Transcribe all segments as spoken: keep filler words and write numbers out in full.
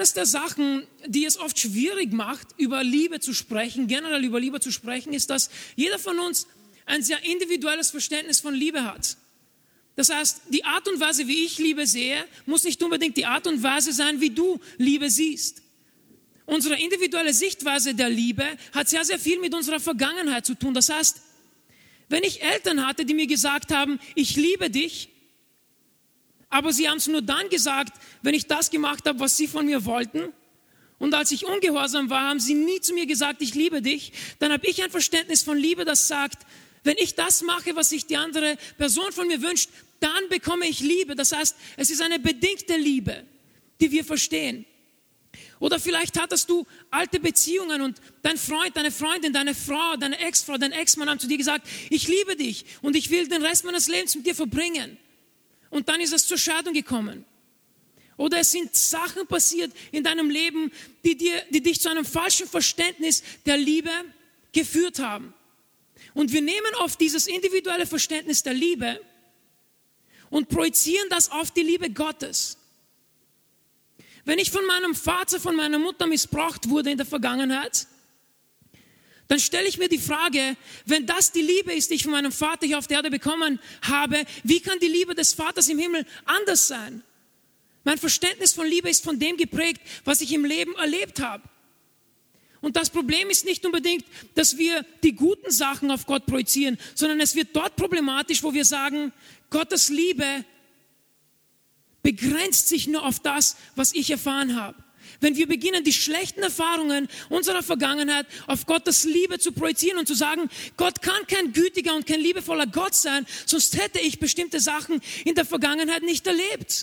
eines der Sachen, die es oft schwierig macht, über Liebe zu sprechen, generell über Liebe zu sprechen, ist, dass jeder von uns ein sehr individuelles Verständnis von Liebe hat. Das heißt, die Art und Weise, wie ich Liebe sehe, muss nicht unbedingt die Art und Weise sein, wie du Liebe siehst. Unsere individuelle Sichtweise der Liebe hat sehr, sehr viel mit unserer Vergangenheit zu tun. Das heißt, wenn ich Eltern hatte, die mir gesagt haben, ich liebe dich, aber sie haben es nur dann gesagt, wenn ich das gemacht habe, was sie von mir wollten. Und als ich ungehorsam war, haben sie nie zu mir gesagt, ich liebe dich. Dann habe ich ein Verständnis von Liebe, das sagt, wenn ich das mache, was sich die andere Person von mir wünscht, dann bekomme ich Liebe. Das heißt, es ist eine bedingte Liebe, die wir verstehen. Oder vielleicht hattest du alte Beziehungen und dein Freund, deine Freundin, deine Frau, deine Ex-Frau, dein Ex-Mann haben zu dir gesagt, ich liebe dich und ich will den Rest meines Lebens mit dir verbringen. Und dann ist es zur Scheidung gekommen. Oder es sind Sachen passiert in deinem Leben, die, dir, die dich zu einem falschen Verständnis der Liebe geführt haben. Und wir nehmen oft dieses individuelle Verständnis der Liebe und projizieren das auf die Liebe Gottes. Wenn ich von meinem Vater, von meiner Mutter missbraucht wurde in der Vergangenheit, dann stelle ich mir die Frage, wenn das die Liebe ist, die ich von meinem Vater hier auf der Erde bekommen habe, wie kann die Liebe des Vaters im Himmel anders sein? Mein Verständnis von Liebe ist von dem geprägt, was ich im Leben erlebt habe. Und das Problem ist nicht unbedingt, dass wir die guten Sachen auf Gott projizieren, sondern es wird dort problematisch, wo wir sagen, Gottes Liebe begrenzt sich nur auf das, was ich erfahren habe. Wenn wir beginnen, die schlechten Erfahrungen unserer Vergangenheit auf Gottes Liebe zu projizieren und zu sagen, Gott kann kein gütiger und kein liebevoller Gott sein, sonst hätte ich bestimmte Sachen in der Vergangenheit nicht erlebt.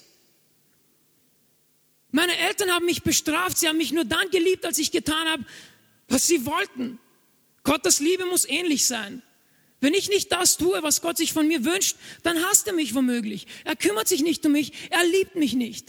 Meine Eltern haben mich bestraft, sie haben mich nur dann geliebt, als ich getan habe, was sie wollten. Gottes Liebe muss ähnlich sein. Wenn ich nicht das tue, was Gott sich von mir wünscht, dann hasst er mich womöglich. Er kümmert sich nicht um mich, er liebt mich nicht.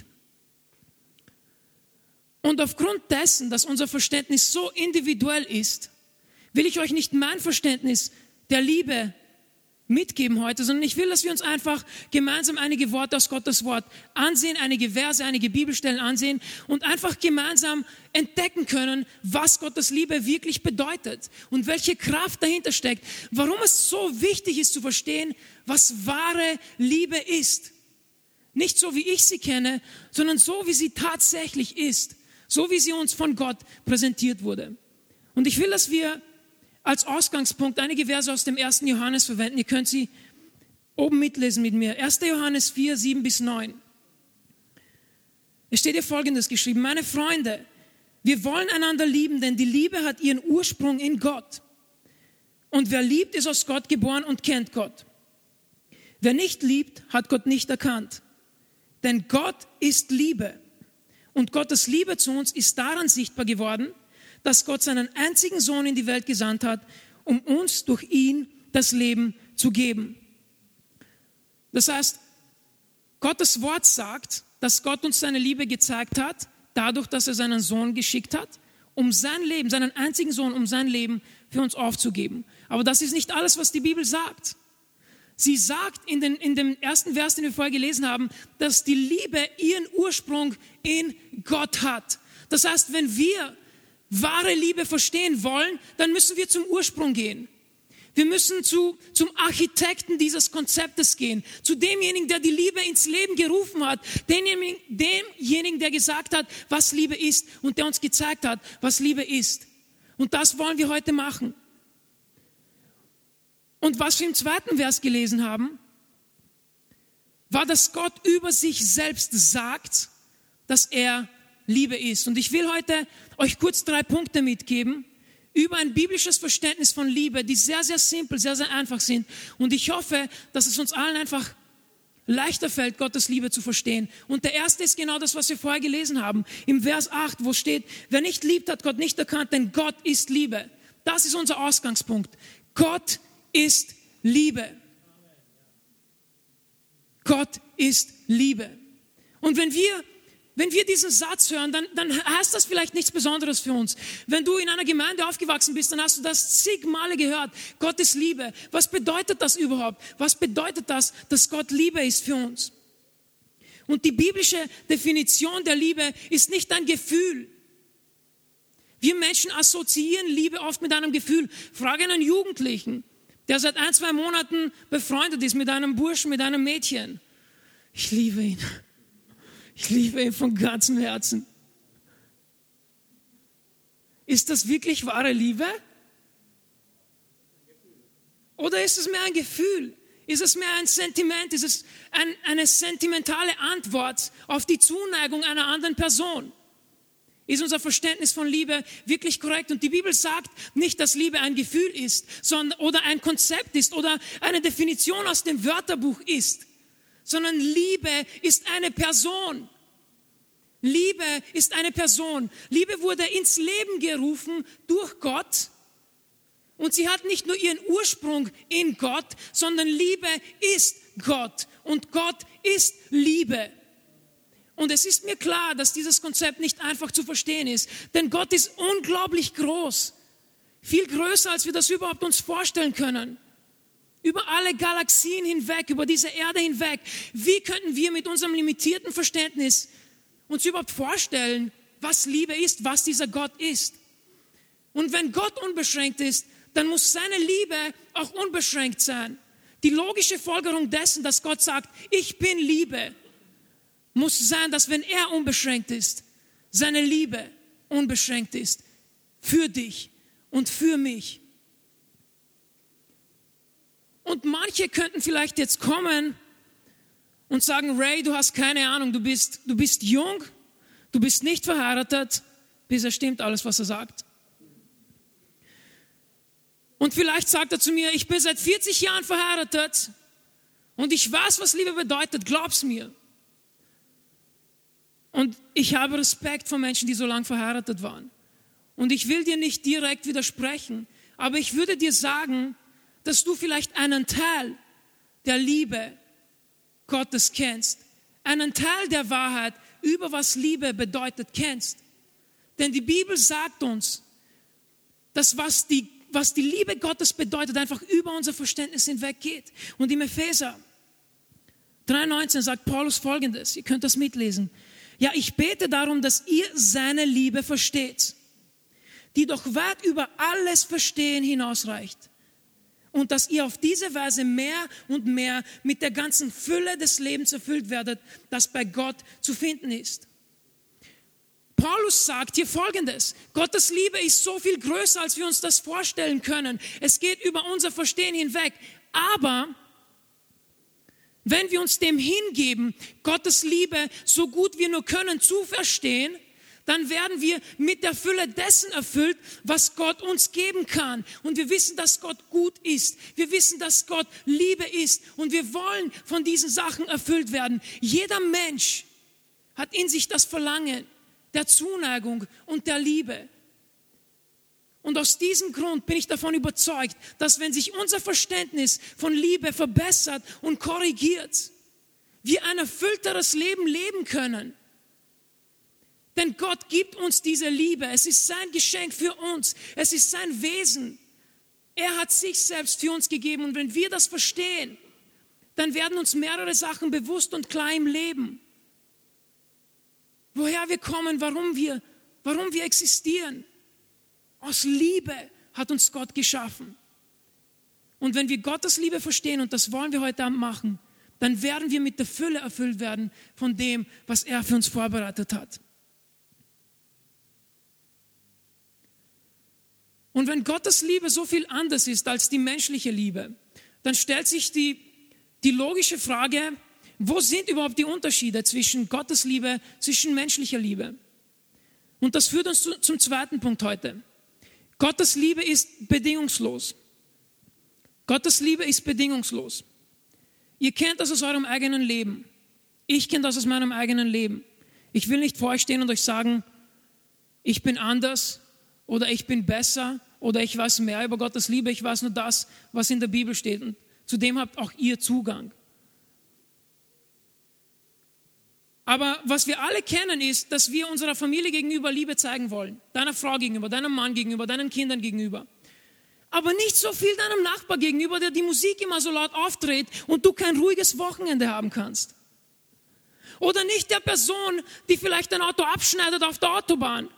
Und aufgrund dessen, dass unser Verständnis so individuell ist, will ich euch nicht mein Verständnis der Liebe mitgeben heute, sondern ich will, dass wir uns einfach gemeinsam einige Worte aus Gottes Wort ansehen, einige Verse, einige Bibelstellen ansehen und einfach gemeinsam entdecken können, was Gottes Liebe wirklich bedeutet und welche Kraft dahinter steckt, warum es so wichtig ist zu verstehen, was wahre Liebe ist. Nicht so, wie ich sie kenne, sondern so, wie sie tatsächlich ist. So wie sie uns von Gott präsentiert wurde. Und ich will, dass wir als Ausgangspunkt einige Verse aus dem ersten Johannes verwenden. Ihr könnt sie oben mitlesen mit mir. erster Johannes vier, sieben bis neun. Es steht hier Folgendes geschrieben. Meine Freunde, wir wollen einander lieben, denn die Liebe hat ihren Ursprung in Gott. Und wer liebt, ist aus Gott geboren und kennt Gott. Wer nicht liebt, hat Gott nicht erkannt. Denn Gott ist Liebe. Und Gottes Liebe zu uns ist daran sichtbar geworden, dass Gott seinen einzigen Sohn in die Welt gesandt hat, um uns durch ihn das Leben zu geben. Das heißt, Gottes Wort sagt, dass Gott uns seine Liebe gezeigt hat, dadurch, dass er seinen Sohn geschickt hat, um sein Leben, seinen einzigen Sohn, um sein Leben für uns aufzugeben. Aber das ist nicht alles, was die Bibel sagt. Sie sagt in, den, in dem ersten Vers, den wir vorher gelesen haben, dass die Liebe ihren Ursprung in Gott hat. Das heißt, wenn wir wahre Liebe verstehen wollen, dann müssen wir zum Ursprung gehen. Wir müssen zu, zum Architekten dieses Konzeptes gehen, zu demjenigen, der die Liebe ins Leben gerufen hat, demjenigen, demjenigen, der gesagt hat, was Liebe ist und der uns gezeigt hat, was Liebe ist. Und das wollen wir heute machen. Und was wir im zweiten Vers gelesen haben, war, dass Gott über sich selbst sagt, dass er Liebe ist. Und ich will heute euch kurz drei Punkte mitgeben über ein biblisches Verständnis von Liebe, die sehr, sehr simpel, sehr, sehr einfach sind. Und ich hoffe, dass es uns allen einfach leichter fällt, Gottes Liebe zu verstehen. Und der erste ist genau das, was wir vorher gelesen haben. Im Vers acht, wo steht, wer nicht liebt, hat Gott nicht erkannt, denn Gott ist Liebe. Das ist unser Ausgangspunkt. Gott ist Liebe. Gott ist Liebe. Und wenn wir, wenn wir diesen Satz hören, dann, dann heißt das vielleicht nichts Besonderes für uns. Wenn du in einer Gemeinde aufgewachsen bist, dann hast du das zig Male gehört. Gott ist Liebe. Was bedeutet das überhaupt? Was bedeutet das, dass Gott Liebe ist für uns? Und die biblische Definition der Liebe ist nicht ein Gefühl. Wir Menschen assoziieren Liebe oft mit einem Gefühl. Frage einen Jugendlichen, der seit ein, zwei Monaten befreundet ist mit einem Burschen, mit einem Mädchen. Ich liebe ihn. Ich liebe ihn von ganzem Herzen. Ist das wirklich wahre Liebe? Oder ist es mehr ein Gefühl? Ist es mehr ein Sentiment? Ist es ein, eine sentimentale Antwort auf die Zuneigung einer anderen Person? Ist unser Verständnis von Liebe wirklich korrekt? Und die Bibel sagt nicht, dass Liebe ein Gefühl ist, sondern, oder ein Konzept ist oder eine Definition aus dem Wörterbuch ist, sondern Liebe ist eine Person. Liebe ist eine Person. Liebe wurde ins Leben gerufen durch Gott. Und sie hat nicht nur ihren Ursprung in Gott, sondern Liebe ist Gott. Und Gott ist Liebe. Und es ist mir klar, dass dieses Konzept nicht einfach zu verstehen ist. Denn Gott ist unglaublich groß. Viel größer, als wir das überhaupt uns vorstellen können. Über alle Galaxien hinweg, über diese Erde hinweg. Wie könnten wir mit unserem limitierten Verständnis uns überhaupt vorstellen, was Liebe ist, was dieser Gott ist? Und wenn Gott unbeschränkt ist, dann muss seine Liebe auch unbeschränkt sein. Die logische Folgerung dessen, dass Gott sagt, ich bin Liebe, muss sein, dass wenn er unbeschränkt ist, seine Liebe unbeschränkt ist für dich und für mich. Und manche könnten vielleicht jetzt kommen und sagen, Ray, du hast keine Ahnung, du bist, du bist jung, du bist nicht verheiratet, bis er stimmt alles, was er sagt. Und vielleicht sagt er zu mir, ich bin seit vierzig Jahren verheiratet und ich weiß, was Liebe bedeutet, glaub's mir. Und ich habe Respekt vor Menschen, die so lange verheiratet waren. Und ich will dir nicht direkt widersprechen, aber ich würde dir sagen, dass du vielleicht einen Teil der Liebe Gottes kennst, einen Teil der Wahrheit über was Liebe bedeutet kennst. Denn die Bibel sagt uns, dass was die was die Liebe Gottes bedeutet, einfach über unser Verständnis hinweggeht. Und im Epheser drei neunzehn sagt Paulus Folgendes, ihr könnt das mitlesen. Ja, ich bete darum, dass ihr seine Liebe versteht, die doch weit über alles Verstehen hinausreicht. Und dass ihr auf diese Weise mehr und mehr mit der ganzen Fülle des Lebens erfüllt werdet, das bei Gott zu finden ist. Paulus sagt hier Folgendes, Gottes Liebe ist so viel größer, als wir uns das vorstellen können. Es geht über unser Verstehen hinweg. Aber wenn wir uns dem hingeben, Gottes Liebe so gut wir nur können zu verstehen, dann werden wir mit der Fülle dessen erfüllt, was Gott uns geben kann. Und wir wissen, dass Gott gut ist. Wir wissen, dass Gott Liebe ist. Und wir wollen von diesen Sachen erfüllt werden. Jeder Mensch hat in sich das Verlangen der Zuneigung und der Liebe. Und aus diesem Grund bin ich davon überzeugt, dass wenn sich unser Verständnis von Liebe verbessert und korrigiert, wir ein erfüllteres Leben leben können. Denn Gott gibt uns diese Liebe. Es ist sein Geschenk für uns. Es ist sein Wesen. Er hat sich selbst für uns gegeben. Und wenn wir das verstehen, dann werden uns mehrere Sachen bewusst und klar im Leben. Woher wir kommen, warum wir, warum wir existieren. Aus Liebe hat uns Gott geschaffen. Und wenn wir Gottes Liebe verstehen, und das wollen wir heute Abend machen, dann werden wir mit der Fülle erfüllt werden von dem, was er für uns vorbereitet hat. Und wenn Gottes Liebe so viel anders ist als die menschliche Liebe, dann stellt sich die, die logische Frage, wo sind überhaupt die Unterschiede zwischen Gottes Liebe, zwischen menschlicher Liebe? Und das führt uns zu, zum zweiten Punkt heute. Gottes Liebe ist bedingungslos. Gottes Liebe ist bedingungslos. Ihr kennt das aus eurem eigenen Leben. Ich kenne das aus meinem eigenen Leben. Ich will nicht vor euch stehen und euch sagen, ich bin anders oder ich bin besser oder ich weiß mehr über Gottes Liebe. Ich weiß nur das, was in der Bibel steht. Und zu dem habt auch ihr Zugang. Aber was wir alle kennen ist, dass wir unserer Familie gegenüber Liebe zeigen wollen. Deiner Frau gegenüber, deinem Mann gegenüber, deinen Kindern gegenüber. Aber nicht so viel deinem Nachbar gegenüber, der die Musik immer so laut aufdreht und du kein ruhiges Wochenende haben kannst. Oder nicht der Person, die vielleicht ein Auto abschneidet auf der Autobahn.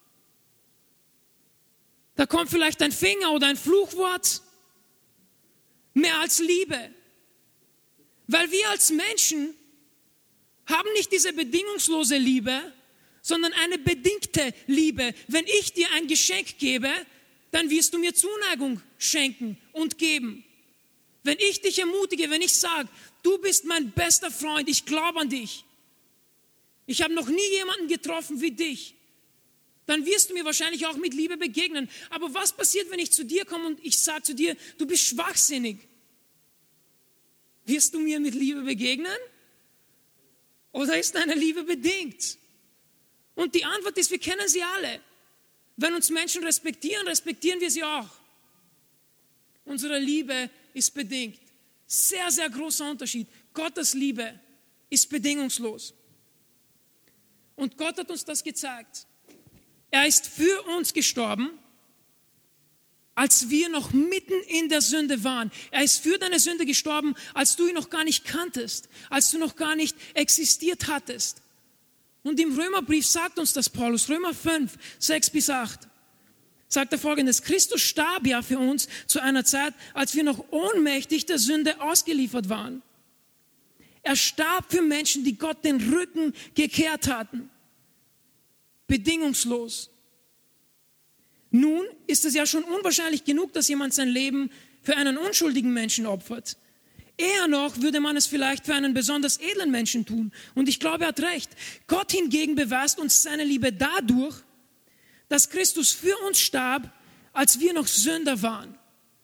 Da kommt vielleicht ein Finger oder ein Fluchwort. Mehr als Liebe. Weil wir als Menschen haben nicht diese bedingungslose Liebe, sondern eine bedingte Liebe. Wenn ich dir ein Geschenk gebe, dann wirst du mir Zuneigung schenken und geben. Wenn ich dich ermutige, wenn ich sage, du bist mein bester Freund, ich glaube an dich. Ich habe noch nie jemanden getroffen wie dich. Dann wirst du mir wahrscheinlich auch mit Liebe begegnen. Aber was passiert, wenn ich zu dir komme und ich sage zu dir, du bist schwachsinnig? Wirst du mir mit Liebe begegnen? Oder ist deine Liebe bedingt? Und die Antwort ist, wir kennen sie alle. Wenn uns Menschen respektieren, respektieren wir sie auch. Unsere Liebe ist bedingt. Sehr, sehr großer Unterschied. Gottes Liebe ist bedingungslos. Und Gott hat uns das gezeigt. Er ist für uns gestorben, als wir noch mitten in der Sünde waren. Er ist für deine Sünde gestorben, als du ihn noch gar nicht kanntest, als du noch gar nicht existiert hattest. Und im Römerbrief sagt uns das Paulus, Römer fünf, sechs bis acht, sagt er Folgendes: Christus starb ja für uns zu einer Zeit, als wir noch ohnmächtig der Sünde ausgeliefert waren. Er starb für Menschen, die Gott den Rücken gekehrt hatten. Bedingungslos. Nun ist es ja schon unwahrscheinlich genug, dass jemand sein Leben für einen unschuldigen Menschen opfert. Eher noch würde man es vielleicht für einen besonders edlen Menschen tun. Und ich glaube, er hat recht. Gott hingegen beweist uns seine Liebe dadurch, dass Christus für uns starb, als wir noch Sünder waren.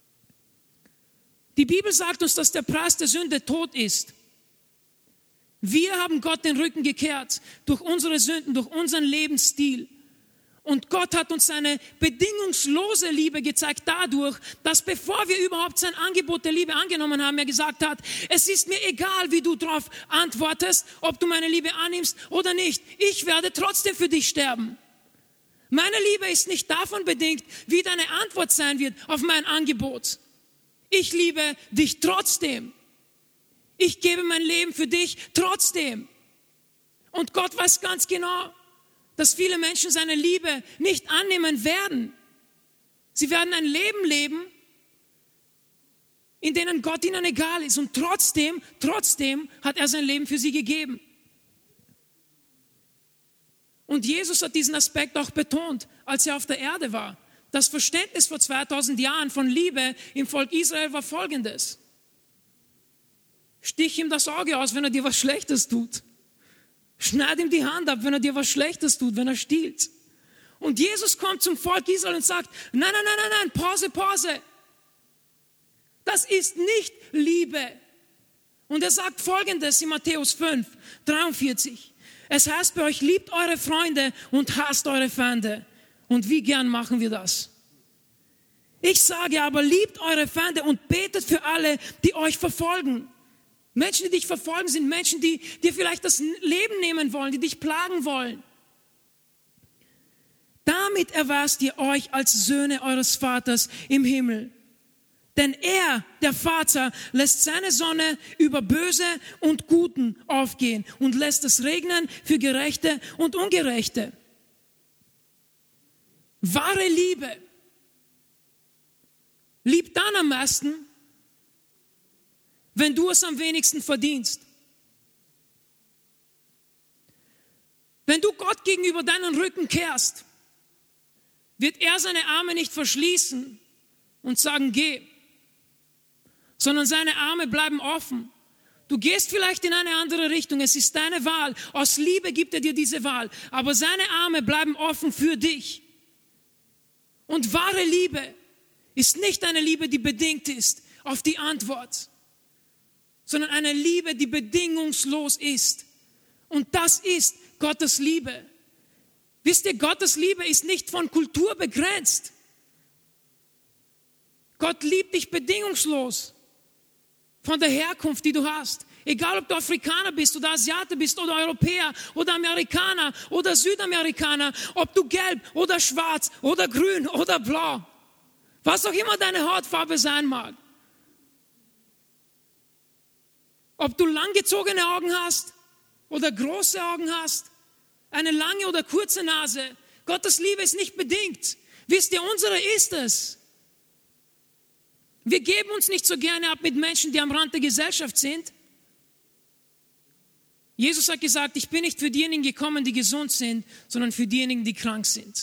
Die Bibel sagt uns, dass der Preis der Sünde Tod ist. Wir haben Gott den Rücken gekehrt durch unsere Sünden, durch unseren Lebensstil. Und Gott hat uns seine bedingungslose Liebe gezeigt dadurch, dass bevor wir überhaupt sein Angebot der Liebe angenommen haben, er gesagt hat, es ist mir egal, wie du darauf antwortest, ob du meine Liebe annimmst oder nicht. Ich werde trotzdem für dich sterben. Meine Liebe ist nicht davon bedingt, wie deine Antwort sein wird auf mein Angebot. Ich liebe dich trotzdem. Ich gebe mein Leben für dich trotzdem. Und Gott weiß ganz genau, dass viele Menschen seine Liebe nicht annehmen werden. Sie werden ein Leben leben, in denen Gott ihnen egal ist. Und trotzdem, trotzdem hat er sein Leben für sie gegeben. Und Jesus hat diesen Aspekt auch betont, als er auf der Erde war. Das Verständnis vor zweitausend Jahren von Liebe im Volk Israel war folgendes: Stich ihm das Auge aus, wenn er dir was Schlechtes tut. Schneid ihm die Hand ab, wenn er dir was Schlechtes tut, wenn er stiehlt. Und Jesus kommt zum Volk Israel und sagt, nein, nein, nein, nein, nein, Pause, Pause. Das ist nicht Liebe. Und er sagt Folgendes in Matthäus fünf, dreiundvierzig. Es heißt bei euch, liebt eure Freunde und hasst eure Feinde. Und wie gern machen wir das? Ich sage aber, liebt eure Feinde und betet für alle, die euch verfolgen. Menschen, die dich verfolgen, sind Menschen, die dir vielleicht das Leben nehmen wollen, die dich plagen wollen. Damit erweist ihr euch als Söhne eures Vaters im Himmel. Denn er, der Vater, lässt seine Sonne über Böse und Guten aufgehen und lässt es regnen für Gerechte und Ungerechte. Wahre Liebe liebt dann am meisten, wenn du es am wenigsten verdienst. Wenn du Gott gegenüber deinen Rücken kehrst, wird er seine Arme nicht verschließen und sagen, geh, sondern seine Arme bleiben offen. Du gehst vielleicht in eine andere Richtung, es ist deine Wahl. Aus Liebe gibt er dir diese Wahl, aber seine Arme bleiben offen für dich. Und wahre Liebe ist nicht eine Liebe, die bedingt ist auf die Antwort, sondern eine Liebe, die bedingungslos ist. Und das ist Gottes Liebe. Wisst ihr, Gottes Liebe ist nicht von Kultur begrenzt. Gott liebt dich bedingungslos von der Herkunft, die du hast. Egal, ob du Afrikaner bist oder Asiate bist oder Europäer oder Amerikaner oder Südamerikaner, ob du gelb oder schwarz oder grün oder blau, was auch immer deine Hautfarbe sein mag. Ob du langgezogene Augen hast oder große Augen hast, eine lange oder kurze Nase. Gottes Liebe ist nicht bedingt. Wisst ihr, unsere ist es. Wir geben uns nicht so gerne ab mit Menschen, die am Rand der Gesellschaft sind. Jesus hat gesagt, ich bin nicht für diejenigen gekommen, die gesund sind, sondern für diejenigen, die krank sind.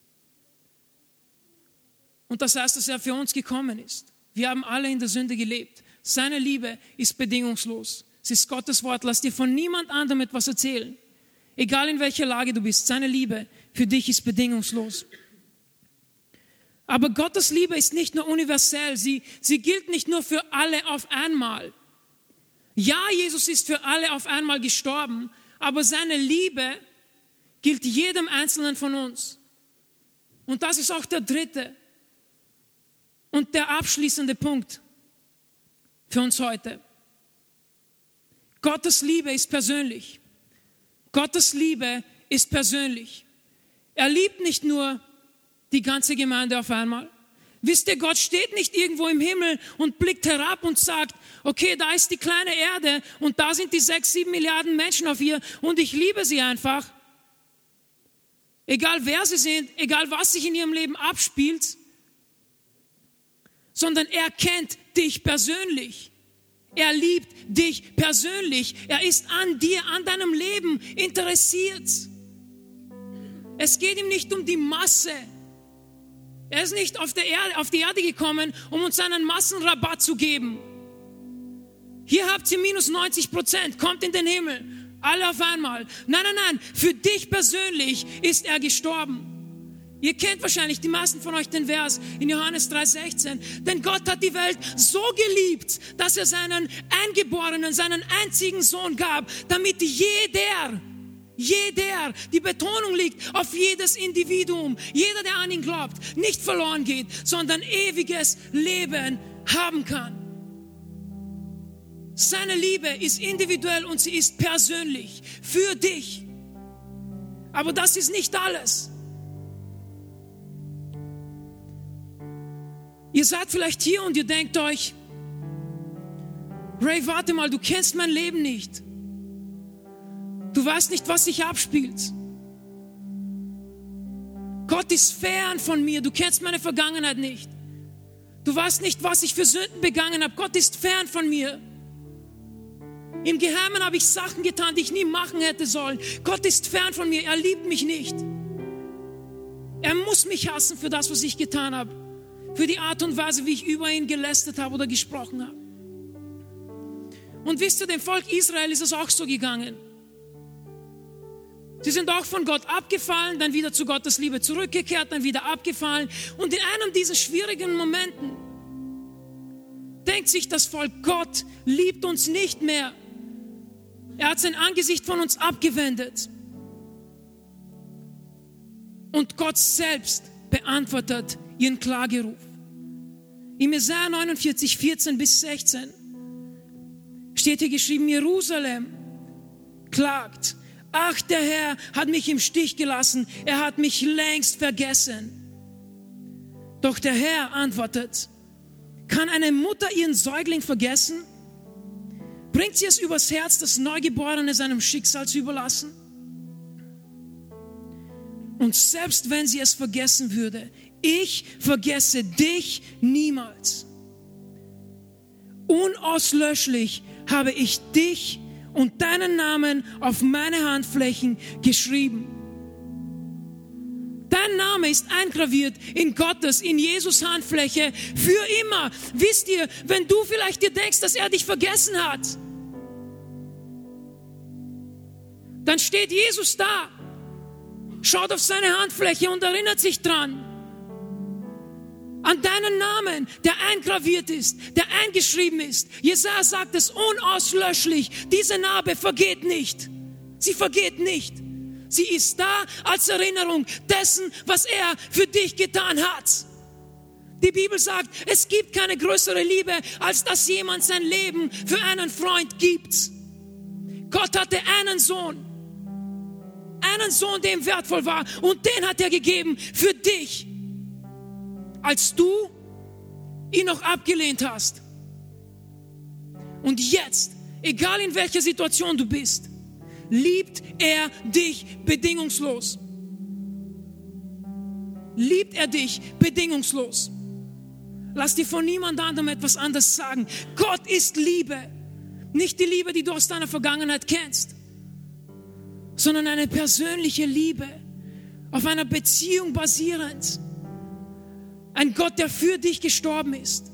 Und das heißt, dass er für uns gekommen ist. Wir haben alle in der Sünde gelebt. Seine Liebe ist bedingungslos. Es ist Gottes Wort. Lass dir von niemand anderem etwas erzählen. Egal in welcher Lage du bist, seine Liebe für dich ist bedingungslos. Aber Gottes Liebe ist nicht nur universell. Sie, sie gilt nicht nur für alle auf einmal. Ja, Jesus ist für alle auf einmal gestorben, aber seine Liebe gilt jedem Einzelnen von uns. Und das ist auch der dritte und der abschließende Punkt für uns heute. Gottes Liebe ist persönlich. Gottes Liebe ist persönlich. Er liebt nicht nur die ganze Gemeinde auf einmal. Wisst ihr, Gott steht nicht irgendwo im Himmel und blickt herab und sagt, okay, da ist die kleine Erde und da sind die sechs, sieben Milliarden Menschen auf ihr und ich liebe sie einfach. Egal wer sie sind, egal was sich in ihrem Leben abspielt, sondern er kennt dich persönlich. Er liebt dich persönlich. Er ist an dir, an deinem Leben interessiert. Es geht ihm nicht um die Masse. Er ist nicht auf, der Erde, auf die Erde gekommen, um uns einen Massenrabatt zu geben. Hier habt ihr minus neunzig Prozent, kommt in den Himmel, alle auf einmal. Nein, nein, nein, für dich persönlich ist er gestorben. Ihr kennt wahrscheinlich die meisten von euch den Vers in Johannes drei sechzehn. Denn Gott hat die Welt so geliebt, dass er seinen Eingeborenen, seinen einzigen Sohn gab, damit jeder, jeder, die Betonung liegt auf jedes Individuum, jeder, der an ihn glaubt, nicht verloren geht, sondern ewiges Leben haben kann. Seine Liebe ist individuell und sie ist persönlich für dich. Aber das ist nicht alles. Ihr seid vielleicht hier und ihr denkt euch, Ray, warte mal, du kennst mein Leben nicht. Du weißt nicht, was sich abspielt. Gott ist fern von mir, du kennst meine Vergangenheit nicht. Du weißt nicht, was ich für Sünden begangen habe. Gott ist fern von mir. Im Geheimen habe ich Sachen getan, die ich nie machen hätte sollen. Gott ist fern von mir, er liebt mich nicht. Er muss mich hassen für das, was ich getan habe. Für die Art und Weise, wie ich über ihn gelästert habe oder gesprochen habe. Und wisst ihr, dem Volk Israel ist es auch so gegangen. Sie sind auch von Gott abgefallen, dann wieder zu Gottes Liebe zurückgekehrt, dann wieder abgefallen. Und in einem dieser schwierigen Momenten denkt sich das Volk, Gott liebt uns nicht mehr. Er hat sein Angesicht von uns abgewendet. Und Gott selbst beantwortet ihren Klageruf. In Jesaja neunundvierzig, vierzehn bis sechzehn steht hier geschrieben, Jerusalem klagt, ach, der Herr hat mich im Stich gelassen, er hat mich längst vergessen. Doch der Herr antwortet, kann eine Mutter ihren Säugling vergessen? Bringt sie es übers Herz, das Neugeborene seinem Schicksal zu überlassen? Und selbst wenn sie es vergessen würde, ich vergesse dich niemals. Unauslöschlich habe ich dich und deinen Namen auf meine Handflächen geschrieben. Dein Name ist eingraviert in Gottes, in Jesus Handfläche für immer. Wisst ihr, wenn du vielleicht dir denkst, dass er dich vergessen hat, dann steht Jesus da, schaut auf seine Handfläche und erinnert sich dran. An deinen Namen, der eingraviert ist, der eingeschrieben ist. Jesaja sagt es unauslöschlich. Diese Narbe vergeht nicht. Sie vergeht nicht. Sie ist da als Erinnerung dessen, was er für dich getan hat. Die Bibel sagt, es gibt keine größere Liebe, als dass jemand sein Leben für einen Freund gibt. Gott hatte einen Sohn. Einen Sohn, der ihm wertvoll war. Und den hat er gegeben für dich. Als du ihn noch abgelehnt hast. Und jetzt, egal in welcher Situation du bist, liebt er dich bedingungslos. Liebt er dich bedingungslos. Lass dir von niemand anderem etwas anderes sagen. Gott ist Liebe. Nicht die Liebe, die du aus deiner Vergangenheit kennst, sondern eine persönliche Liebe, auf einer Beziehung basierend. Ein Gott, der für dich gestorben ist.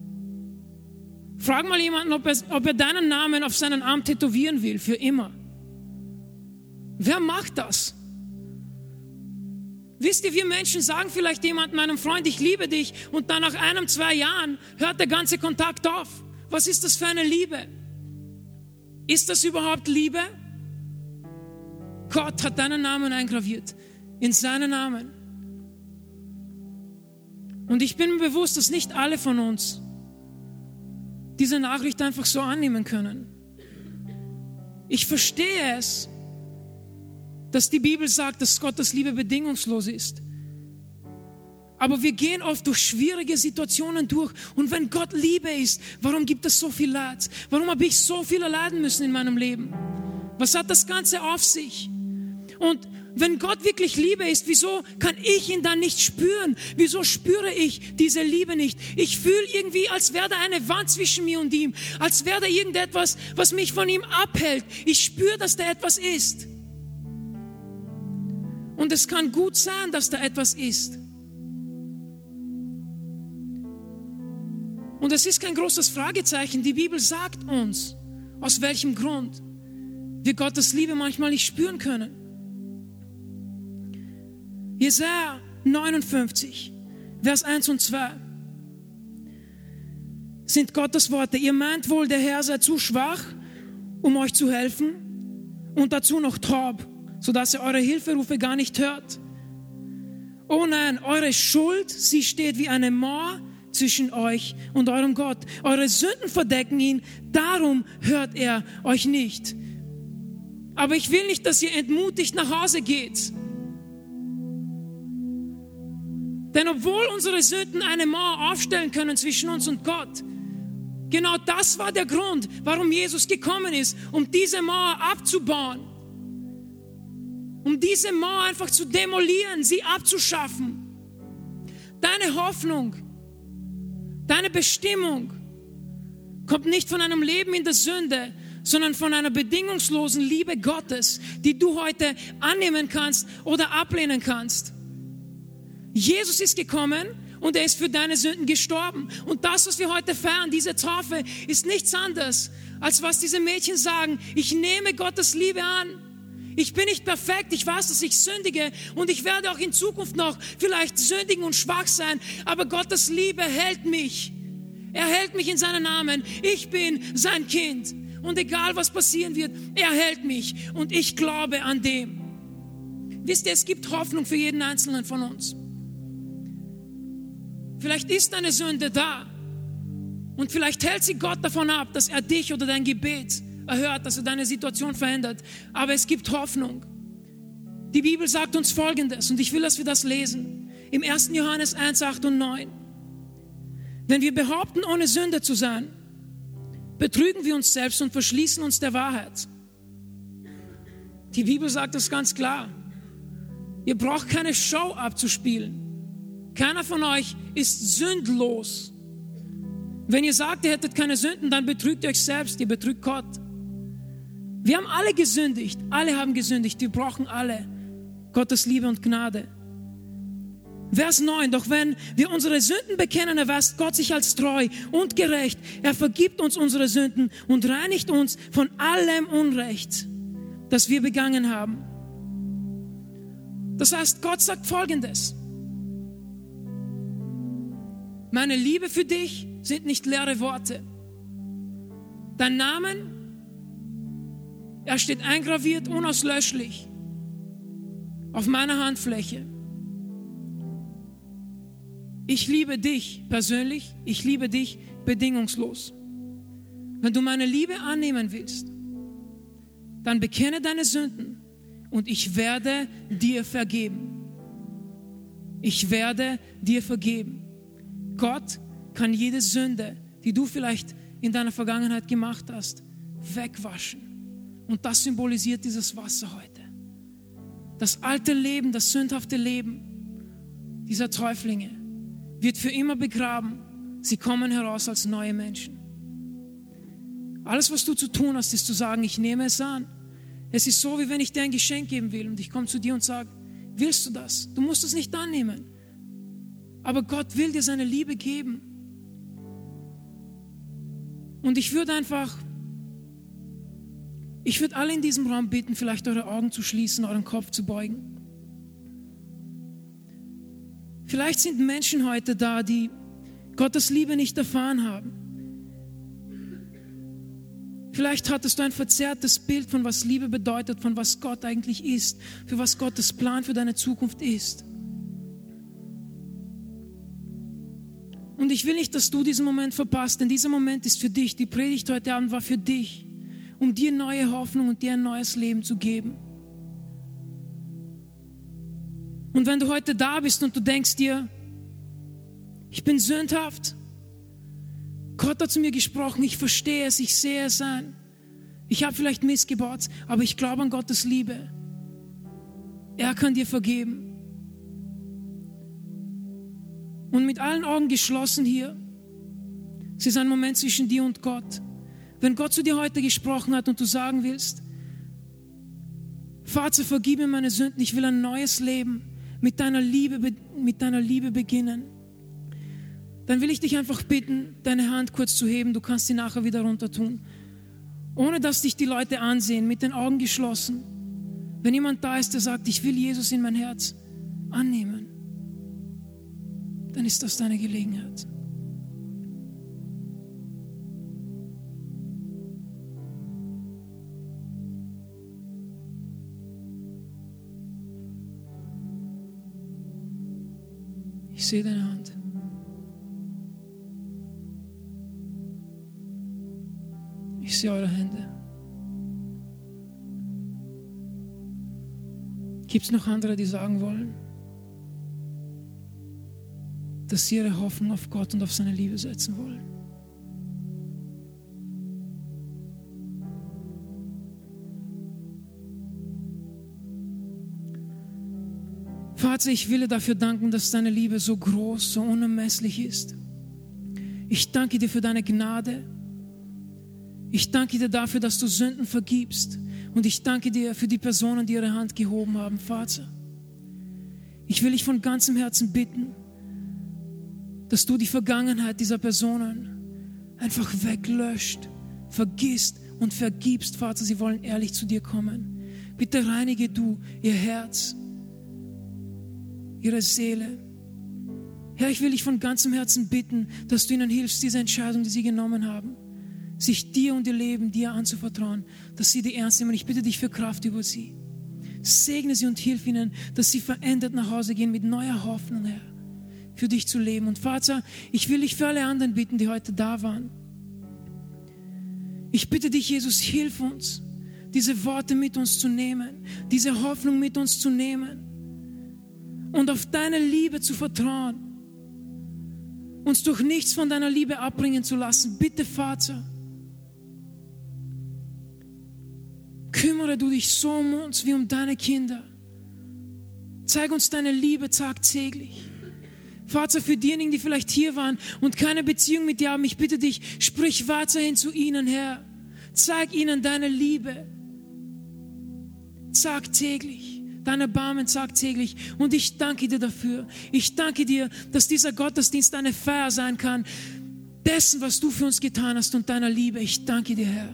Frag mal jemanden, ob er, ob er deinen Namen auf seinen Arm tätowieren will, für immer. Wer macht das? Wisst ihr, wir Menschen sagen vielleicht jemandem, meinem Freund, ich liebe dich, und dann nach einem, zwei Jahren hört der ganze Kontakt auf. Was ist das für eine Liebe? Ist das überhaupt Liebe? Gott hat deinen Namen eingraviert, in seinen Namen. Und ich bin mir bewusst, dass nicht alle von uns diese Nachricht einfach so annehmen können. Ich verstehe es, dass die Bibel sagt, dass Gottes Liebe bedingungslos ist. Aber wir gehen oft durch schwierige Situationen durch. Und wenn Gott Liebe ist, warum gibt es so viel Leid? Warum habe ich so viel erleiden müssen in meinem Leben? Was hat das Ganze auf sich? Und wenn Gott wirklich Liebe ist, wieso kann ich ihn dann nicht spüren? Wieso spüre ich diese Liebe nicht? Ich fühle irgendwie, als wäre da eine Wand zwischen mir und ihm. Als wäre da irgendetwas, was mich von ihm abhält. Ich spüre, dass da etwas ist. Und es kann gut sein, dass da etwas ist. Und es ist kein großes Fragezeichen. Die Bibel sagt uns, aus welchem Grund wir Gottes Liebe manchmal nicht spüren können. Jesaja neunundfünfzig, Vers eins und zwei sind Gottes Worte. Ihr meint wohl, der Herr sei zu schwach, um euch zu helfen, und dazu noch taub, sodass er eure Hilferufe gar nicht hört. Oh nein, eure Schuld, sie steht wie eine Mauer zwischen euch und eurem Gott. Eure Sünden verdecken ihn, darum hört er euch nicht. Aber ich will nicht, dass ihr entmutigt nach Hause geht. Denn obwohl unsere Sünden eine Mauer aufstellen können zwischen uns und Gott, genau das war der Grund, warum Jesus gekommen ist, um diese Mauer abzubauen. Um diese Mauer einfach zu demolieren, sie abzuschaffen. Deine Hoffnung, deine Bestimmung kommt nicht von einem Leben in der Sünde, sondern von einer bedingungslosen Liebe Gottes, die du heute annehmen kannst oder ablehnen kannst. Jesus ist gekommen und er ist für deine Sünden gestorben. Und das, was wir heute feiern, diese Taufe, ist nichts anderes, als was diese Mädchen sagen. Ich nehme Gottes Liebe an. Ich bin nicht perfekt, ich weiß, dass ich sündige und ich werde auch in Zukunft noch vielleicht sündigen und schwach sein, aber Gottes Liebe hält mich. Er hält mich in seinen Namen. Ich bin sein Kind und egal was passieren wird, er hält mich und ich glaube an dem. Wisst ihr, es gibt Hoffnung für jeden Einzelnen von uns. Vielleicht ist eine Sünde da und vielleicht hält sie Gott davon ab, dass er dich oder dein Gebet erhört, dass er deine Situation verändert. Aber es gibt Hoffnung. Die Bibel sagt uns Folgendes und ich will, dass wir das lesen. Im ersten Johannes eins, acht und neun. Wenn wir behaupten, ohne Sünde zu sein, betrügen wir uns selbst und verschließen uns der Wahrheit. Die Bibel sagt das ganz klar. Ihr braucht keine Show abzuspielen. Keiner von euch ist sündlos. Wenn ihr sagt, ihr hättet keine Sünden, dann betrügt ihr euch selbst, ihr betrügt Gott. Wir haben alle gesündigt, alle haben gesündigt, wir brauchen alle Gottes Liebe und Gnade. Vers neun, doch wenn wir unsere Sünden bekennen, erweist Gott sich als treu und gerecht. Er vergibt uns unsere Sünden und reinigt uns von allem Unrecht, das wir begangen haben. Das heißt, Gott sagt Folgendes. Meine Liebe für dich sind nicht leere Worte. Dein Namen, er steht eingraviert, unauslöschlich auf meiner Handfläche. Ich liebe dich persönlich, ich liebe dich bedingungslos. Wenn du meine Liebe annehmen willst, dann bekenne deine Sünden und ich werde dir vergeben. Ich werde dir vergeben. Gott kann jede Sünde, die du vielleicht in deiner Vergangenheit gemacht hast, wegwaschen. Und das symbolisiert dieses Wasser heute. Das alte Leben, das sündhafte Leben dieser Täuflinge wird für immer begraben. Sie kommen heraus als neue Menschen. Alles, was du zu tun hast, ist zu sagen, ich nehme es an. Es ist so, wie wenn ich dir ein Geschenk geben will und ich komme zu dir und sage, willst du das? Du musst es nicht annehmen. Aber Gott will dir seine Liebe geben. Und ich würde einfach, ich würde alle in diesem Raum bitten, vielleicht eure Augen zu schließen, euren Kopf zu beugen. Vielleicht sind Menschen heute da, die Gottes Liebe nicht erfahren haben. Vielleicht hattest du ein verzerrtes Bild von was Liebe bedeutet, von was Gott eigentlich ist, für was Gottes Plan für deine Zukunft ist. Und ich will nicht, dass du diesen Moment verpasst, denn dieser Moment ist für dich. Die Predigt heute Abend war für dich, um dir neue Hoffnung und dir ein neues Leben zu geben. Und wenn du heute da bist und du denkst dir, ich bin sündhaft, Gott hat zu mir gesprochen, ich verstehe es, ich sehe es ein. Ich habe vielleicht missgebaut, aber ich glaube an Gottes Liebe. Er kann dir vergeben. Und mit allen Augen geschlossen hier, es ist ein Moment zwischen dir und Gott. Wenn Gott zu dir heute gesprochen hat und du sagen willst, Vater, vergib mir meine Sünden, ich will ein neues Leben mit deiner Liebe, mit deiner Liebe beginnen, dann will ich dich einfach bitten, deine Hand kurz zu heben. Du kannst sie nachher wieder runter tun. Ohne dass dich die Leute ansehen, mit den Augen geschlossen. Wenn jemand da ist, der sagt, ich will Jesus in mein Herz annehmen, dann ist das deine Gelegenheit. Ich sehe deine Hand. Ich sehe eure Hände. Gibt es noch andere, die sagen wollen, dass sie ihre Hoffnung auf Gott und auf seine Liebe setzen wollen? Vater, ich will dir dafür danken, dass deine Liebe so groß, so unermesslich ist. Ich danke dir für deine Gnade. Ich danke dir dafür, dass du Sünden vergibst. Und ich danke dir für die Personen, die ihre Hand gehoben haben, Vater. Ich will dich von ganzem Herzen bitten, dass du die Vergangenheit dieser Personen einfach weglöscht, vergisst und vergibst, Vater. Sie wollen ehrlich zu dir kommen. Bitte reinige du ihr Herz, ihre Seele. Herr, ich will dich von ganzem Herzen bitten, dass du ihnen hilfst, diese Entscheidung, die sie genommen haben, sich dir und ihr Leben, dir anzuvertrauen, dass sie die ernst nehmen. Ich bitte dich für Kraft über sie. Segne sie und hilf ihnen, dass sie verändert nach Hause gehen mit neuer Hoffnung, Herr, für dich zu leben. Und Vater, ich will dich für alle anderen bitten, die heute da waren. Ich bitte dich, Jesus, hilf uns, diese Worte mit uns zu nehmen, diese Hoffnung mit uns zu nehmen und auf deine Liebe zu vertrauen, uns durch nichts von deiner Liebe abbringen zu lassen. Bitte, Vater, kümmere du dich so um uns wie um deine Kinder. Zeig uns deine Liebe tagtäglich. Vater, für diejenigen, die vielleicht hier waren und keine Beziehung mit dir haben, ich bitte dich, sprich weiterhin zu ihnen, Herr. Zeig ihnen deine Liebe tagtäglich, dein Erbarmen tagtäglich. Und ich danke dir dafür. Ich danke dir, dass dieser Gottesdienst eine Feier sein kann, dessen, was du für uns getan hast und deiner Liebe. Ich danke dir, Herr.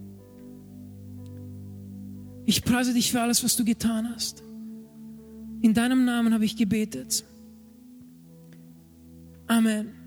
Ich preise dich für alles, was du getan hast. In deinem Namen habe ich gebetet. Amen.